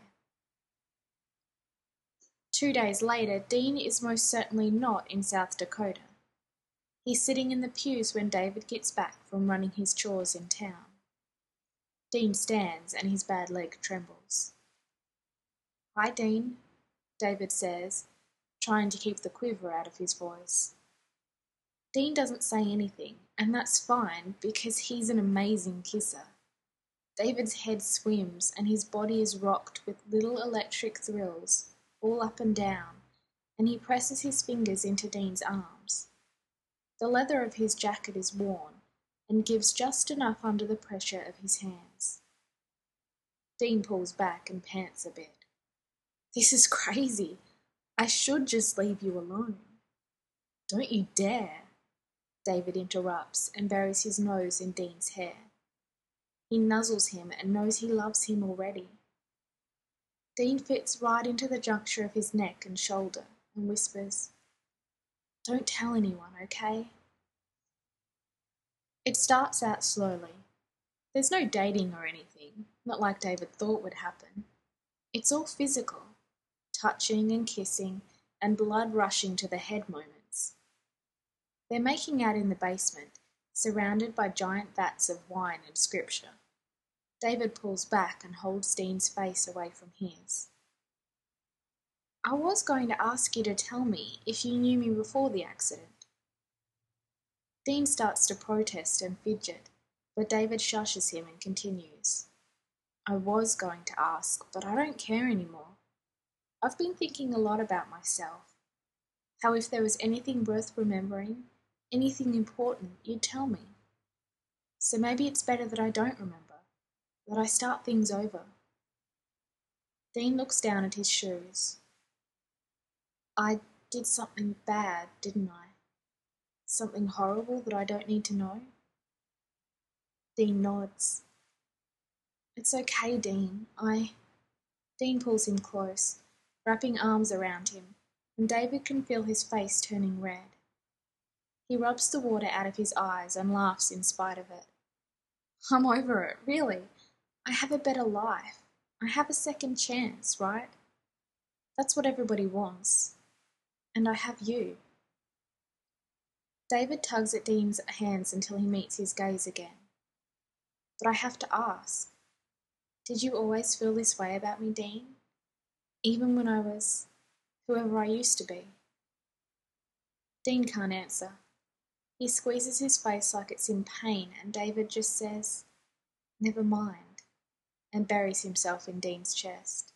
Two days later, Dean is most certainly not in South Dakota. He's sitting in the pews when David gets back from running his chores in town. Dean stands and his bad leg trembles. "Hi, Dean," David says, trying to keep the quiver out of his voice. Dean doesn't say anything, and that's fine because he's an amazing kisser. David's head swims and his body is rocked with little electric thrills, all up and down, and he presses his fingers into Dean's arms. The leather of his jacket is worn and gives just enough under the pressure of his hands. Dean pulls back and pants a bit. "This is crazy. I should just leave you alone." "Don't you dare." David interrupts and buries his nose in Dean's hair. He nuzzles him and knows he loves him already. Dean fits right into the juncture of his neck and shoulder and whispers, "Don't tell anyone, okay?" It starts out slowly. There's no dating or anything, not like David thought would happen. It's all physical, touching and kissing and blood rushing to the head moments. They're making out in the basement, surrounded by giant vats of wine and scripture. David pulls back and holds Dean's face away from his. "I was going to ask you to tell me if you knew me before the accident." Dean starts to protest and fidget, but David shushes him and continues. "I was going to ask, but I don't care anymore. I've been thinking a lot about myself, how if there was anything worth remembering, anything important, you'd tell me. So maybe it's better that I don't remember, that I start things over." Dean looks down at his shoes. "I did something bad, didn't I? Something horrible that I don't need to know?" Dean nods. "It's okay, Dean. I..." Dean pulls him close, wrapping arms around him, and David can feel his face turning red. He rubs the water out of his eyes and laughs in spite of it. "I'm over it, really. I have a better life. I have a second chance, right? That's what everybody wants. And I have you." David tugs at Dean's hands until he meets his gaze again. "But I have to ask, did you always feel this way about me, Dean? Even when I was whoever I used to be?" Dean can't answer. He squeezes his face like it's in pain, and David just says, "Never mind," and buries himself in Dean's chest.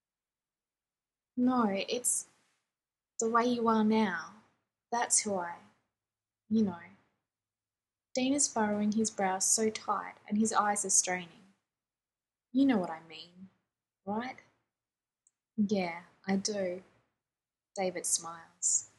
"No, it's the way you are now. That's who I, you know." Dean is furrowing his brows so tight and his eyes are straining. "You know what I mean, right?" "Yeah, I do." David smiles.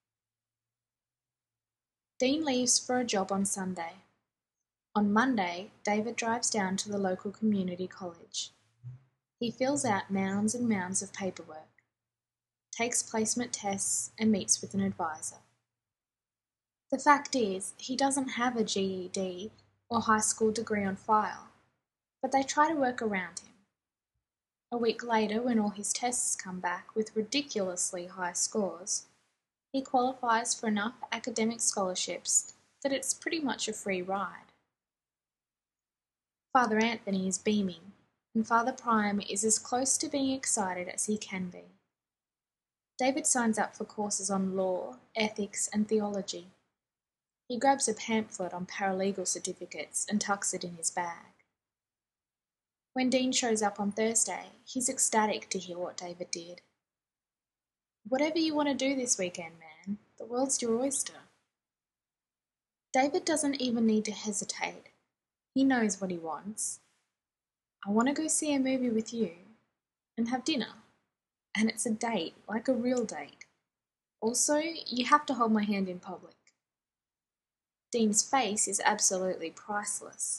Dean leaves for a job on Sunday. On Monday, David drives down to the local community college. He fills out mounds and mounds of paperwork, takes placement tests, and meets with an advisor. The fact is, he doesn't have a G E D or high school degree on file, but they try to work around him. A week later, when all his tests come back with ridiculously high scores, he qualifies for enough academic scholarships that it's pretty much a free ride. Father Anthony is beaming, and Father Prime is as close to being excited as he can be. David signs up for courses on law, ethics, and theology. He grabs a pamphlet on paralegal certificates and tucks it in his bag. When Dean shows up on Thursday, he's ecstatic to hear what David did. "Whatever you want to do this weekend, man, the world's your oyster." David doesn't even need to hesitate. He knows what he wants. "I want to go see a movie with you and have dinner. And it's a date, like a real date. Also, you have to hold my hand in public." Dean's face is absolutely priceless.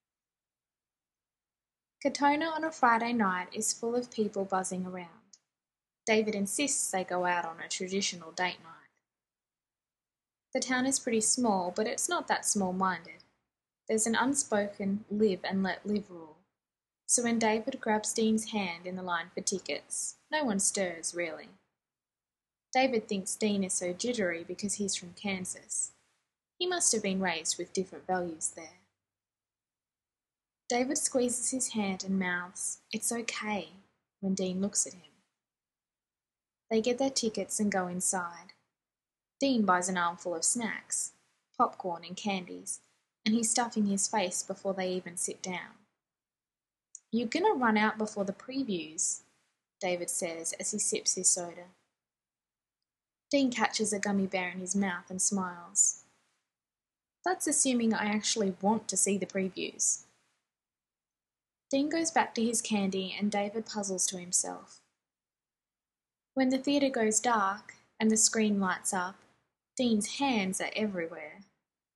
Katona on a Friday night is full of people buzzing around. David insists they go out on a traditional date night. The town is pretty small, but it's not that small-minded. There's an unspoken live and let live rule. So when David grabs Dean's hand in the line for tickets, no one stirs, really. David thinks Dean is so jittery because he's from Kansas. He must have been raised with different values there. David squeezes his hand and mouths, "It's okay," when Dean looks at him. They get their tickets and go inside. Dean buys an armful of snacks, popcorn and candies, and he's stuffing his face before they even sit down. "You're gonna run out before the previews," David says as he sips his soda. Dean catches a gummy bear in his mouth and smiles. "That's assuming I actually want to see the previews." Dean goes back to his candy and David puzzles to himself. When the theatre goes dark and the screen lights up, Dean's hands are everywhere.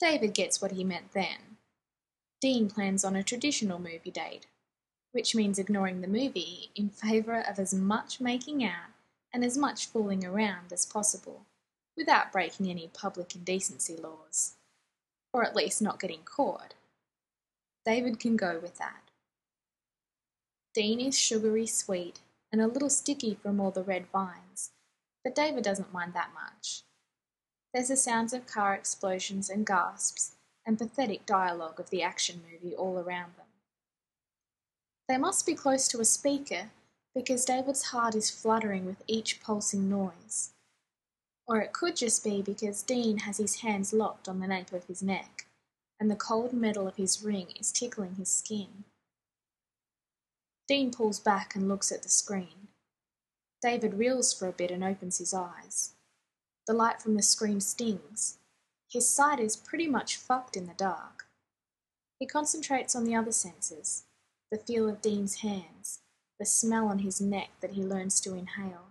David gets what he meant then. Dean plans on a traditional movie date, which means ignoring the movie in favour of as much making out and as much fooling around as possible, without breaking any public indecency laws. Or at least not getting caught. David can go with that. Dean is sugary sweet and a little sticky from all the red vines, but David doesn't mind that much. There's the sounds of car explosions and gasps and pathetic dialogue of the action movie all around them. They must be close to a speaker because David's heart is fluttering with each pulsing noise. Or it could just be because Dean has his hands locked on the nape of his neck and the cold metal of his ring is tickling his skin. Dean pulls back and looks at the screen. David reels for a bit and opens his eyes. The light from the screen stings. His sight is pretty much fucked in the dark. He concentrates on the other senses, the feel of Dean's hands, the smell on his neck that he learns to inhale.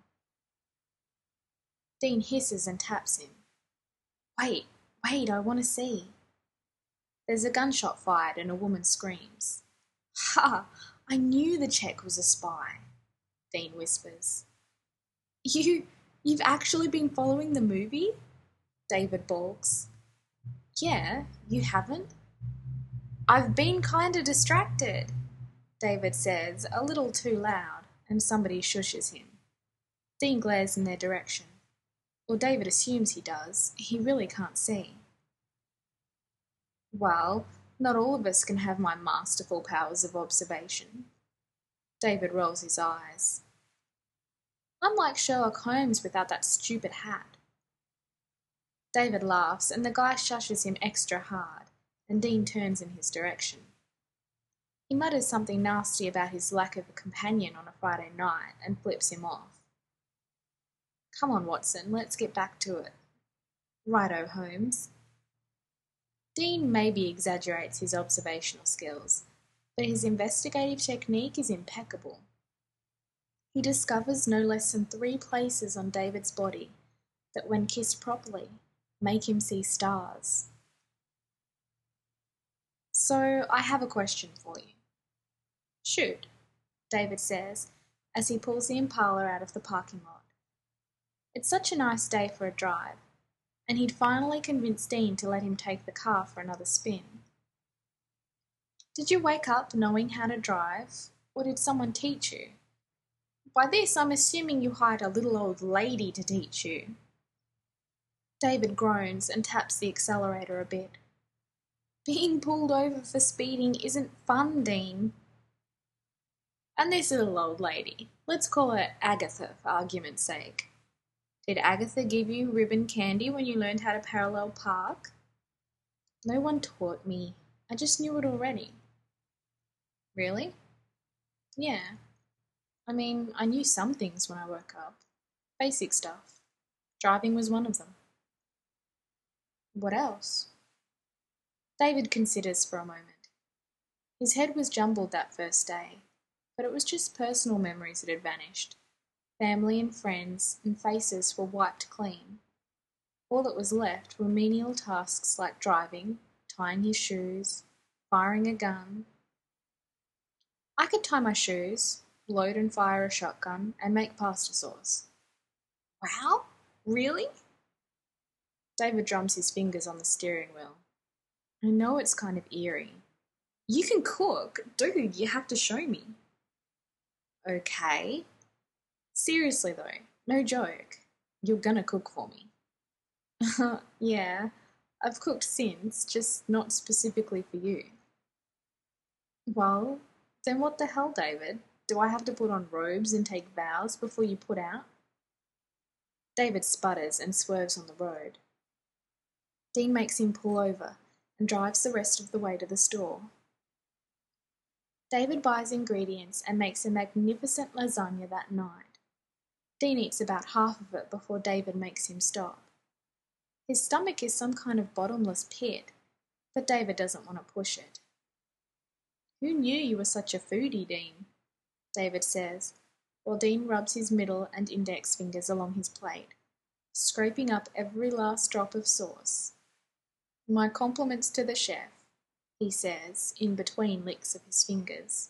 Dean hisses and taps him. Wait, wait, I want to see. There's a gunshot fired and a woman screams. Ha! I knew the Czech was a spy, Dean whispers. You, you've actually been following the movie? David balks. Yeah, you haven't? I've been kinda distracted, David says, a little too loud, and somebody shushes him. Dean glares in their direction. Or David assumes he does. He really can't see. Well, not all of us can have my masterful powers of observation. David rolls his eyes. I'm like Sherlock Holmes without that stupid hat. David laughs, and the guy shushes him extra hard, and Dean turns in his direction. He mutters something nasty about his lack of a companion on a Friday night and flips him off. Come on, Watson, let's get back to it. Righto, Holmes. Dean maybe exaggerates his observational skills, but his investigative technique is impeccable. He discovers no less than three places on David's body that, when kissed properly, make him see stars. So, I have a question for you. Shoot, David says, as he pulls the Impala out of the parking lot. It's such a nice day for a drive, and he'd finally convinced Dean to let him take the car for another spin. Did you wake up knowing how to drive, or did someone teach you? By this, I'm assuming you hired a little old lady to teach you. David groans and taps the accelerator a bit. Being pulled over for speeding isn't fun, Dean. And this little old lady, let's call her Agatha for argument's sake. Did Agatha give you ribbon candy when you learned how to parallel park? No one taught me. I just knew it already. Really? Yeah. I mean, I knew some things when I woke up. Basic stuff. Driving was one of them. What else? David considers for a moment. His head was jumbled that first day, but it was just personal memories that had vanished. Family and friends and faces were wiped clean. All that was left were menial tasks like driving, tying his shoes, firing a gun. I could tie my shoes, load and fire a shotgun, and make pasta sauce. Wow? Really? David drums his fingers on the steering wheel. I know it's kind of eerie. You can cook. Dude, you have to show me. Okay. Seriously though, no joke. You're gonna cook for me. Yeah, I've cooked since, just not specifically for you. Well, then what the hell, David? Do I have to put on robes and take vows before you put out? David sputters and swerves on the road. Dean makes him pull over and drives the rest of the way to the store. David buys ingredients and makes a magnificent lasagna that night. Dean eats about half of it before David makes him stop. His stomach is some kind of bottomless pit, but David doesn't want to push it. Who knew you were such a foodie, Dean? David says, while Dean rubs his middle and index fingers along his plate, scraping up every last drop of sauce. My compliments to the chef, he says, in between licks of his fingers.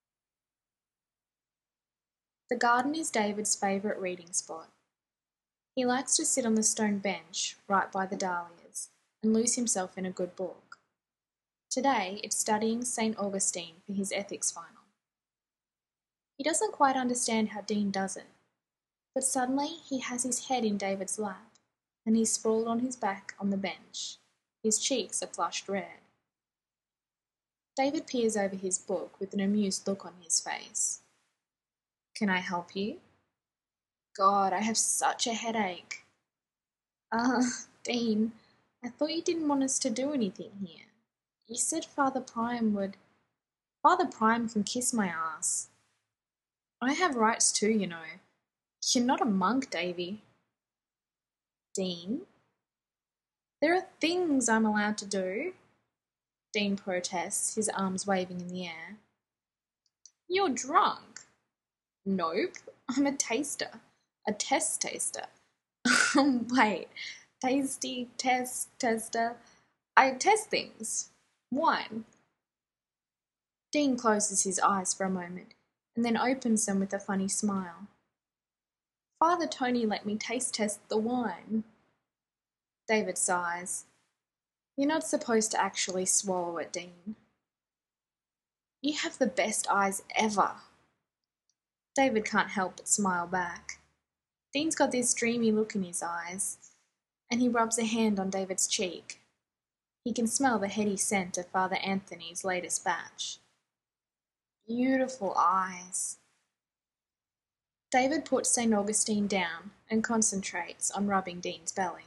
The garden is David's favourite reading spot. He likes to sit on the stone bench right by the dahlias and lose himself in a good book. Today it's studying Saint Augustine for his ethics final. He doesn't quite understand how Dean does it, but suddenly he has his head in David's lap and he's sprawled on his back on the bench. His cheeks are flushed red. David peers over his book with an amused look on his face. Can I help you? God, I have such a headache. Ah, uh, Dean, I thought you didn't want us to do anything here. You said Father Prime would... Father Prime can kiss my ass. I have rights too, you know. You're not a monk, Davy. Dean? There are things I'm allowed to do. Dean protests, his arms waving in the air. You're drunk. Nope, I'm a taster. A test taster. Wait, tasty test tester. I test things. Wine. Dean closes his eyes for a moment and then opens them with a funny smile. Father Tony let me taste test the wine. David sighs. You're not supposed to actually swallow it, Dean. You have the best eyes ever. David can't help but smile back. Dean's got this dreamy look in his eyes, and he rubs a hand on David's cheek. He can smell the heady scent of Father Anthony's latest batch. Beautiful eyes. David puts Saint Augustine down and concentrates on rubbing Dean's belly.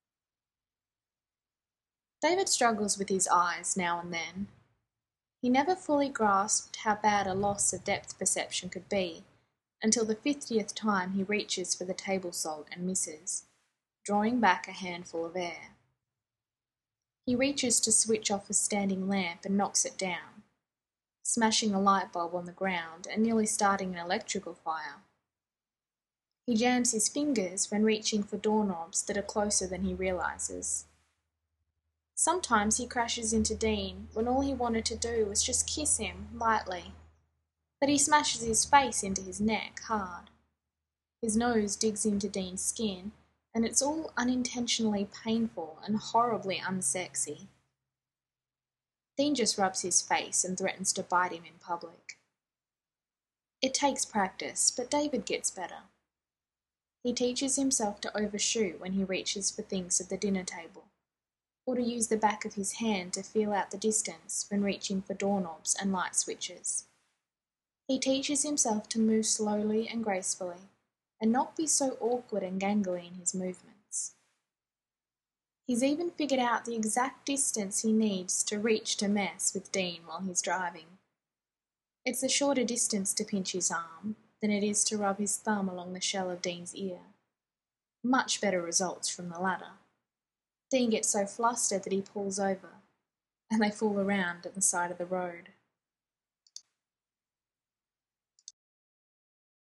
David struggles with his eyes now and then. He never fully grasped how bad a loss of depth perception could be until the fiftieth time he reaches for the table salt and misses, drawing back a handful of air. He reaches to switch off a standing lamp and knocks it down, smashing a light bulb on the ground and nearly starting an electrical fire. He jams his fingers when reaching for doorknobs that are closer than he realises. Sometimes he crashes into Dean when all he wanted to do was just kiss him lightly, but he smashes his face into his neck hard. His nose digs into Dean's skin, and it's all unintentionally painful and horribly unsexy. Dean just rubs his face and threatens to bite him in public. It takes practice, but David gets better. He teaches himself to overshoot when he reaches for things at the dinner table, or to use the back of his hand to feel out the distance when reaching for doorknobs and light switches. He teaches himself to move slowly and gracefully, and not be so awkward and gangly in his movements. He's even figured out the exact distance he needs to reach to mess with Dean while he's driving. It's a shorter distance to pinch his arm than it is to rub his thumb along the shell of Dean's ear. Much better results from the latter. Dean gets so flustered that he pulls over, and they fool around at the side of the road.